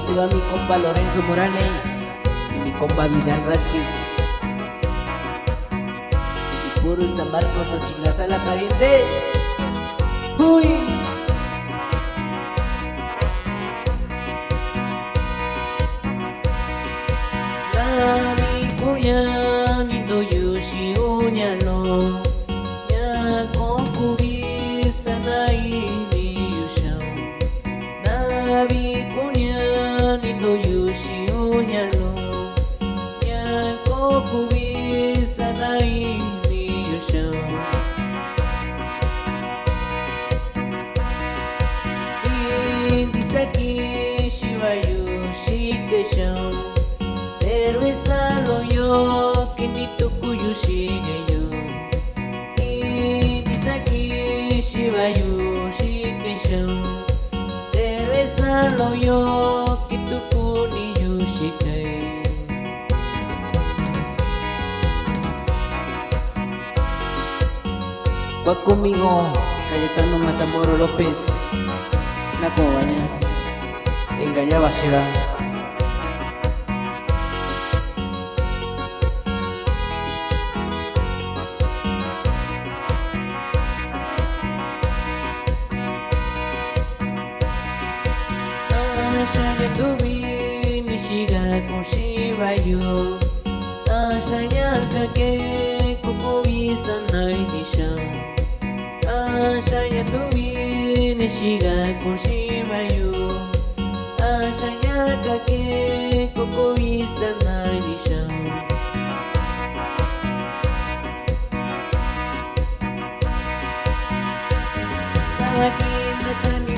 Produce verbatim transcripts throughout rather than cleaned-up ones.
te va mi compa Lorenzo Morales y mi compa Vidal Vázquez y puro San Marcos o Chiclasala pariente. Uy. Nami kuya nito yushi unyalo nya kokubi sanai ni yushao. Nami kuya nito yushi unyalo nya kokubi sanai ni yushao. Indisaki shiwayu shikeshao cerveza lo yo que ni tokuyu shigeyo. Indisaki shiwayu shikeshao cerveza lo yo que toku ni yushikei. Va conmigo Cayetano Matamoro López, una compañía engañaba Shiva. Ashaya tubi nishiga kushibayo ashaya kake kokobi sanai nisha. Ashaya tubi nishiga kushibayo ashaya kake kokobi sanai nisha. Sawaki natani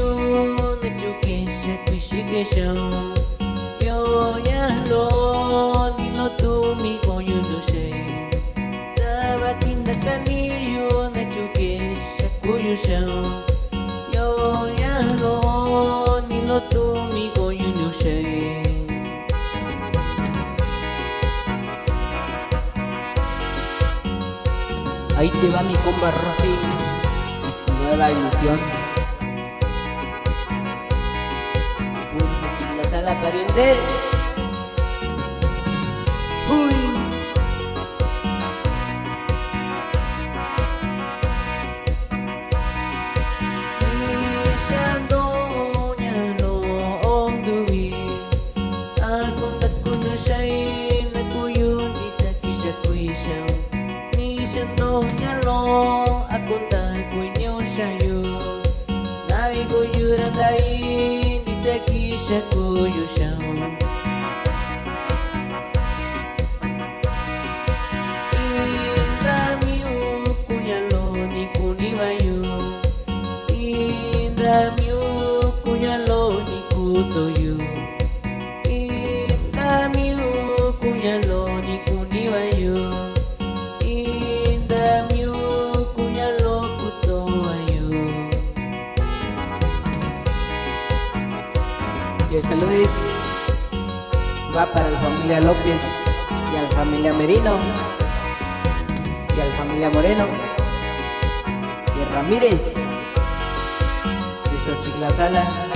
shikeshao yo ya lo ni lo tu mi koyu no shei sabaki nakani yo na chukesha koyu shao yo ya lo ni lo tu mi koyu no shei. Ahí te va mi compa Rafi y su nueva ilusión. Chiclasala pariente. Uy. Nishando nyalo onduwi akonta kuno shai na kuyu nisakisha kuishao. Nishando nyalo akonta kuinyo shayo nawi kuyurandai nisakisha kuyushao. Indamiu kuyalo ni kuniwayo indamiu kuyalo ni kutoyo indamiu kuyalo ni kuniwayo indamiu kuyalo kutoyo. Y el saludo va para la familia López y a la familia Merino y a la familia Moreno y Ramírez de Xochiclasala.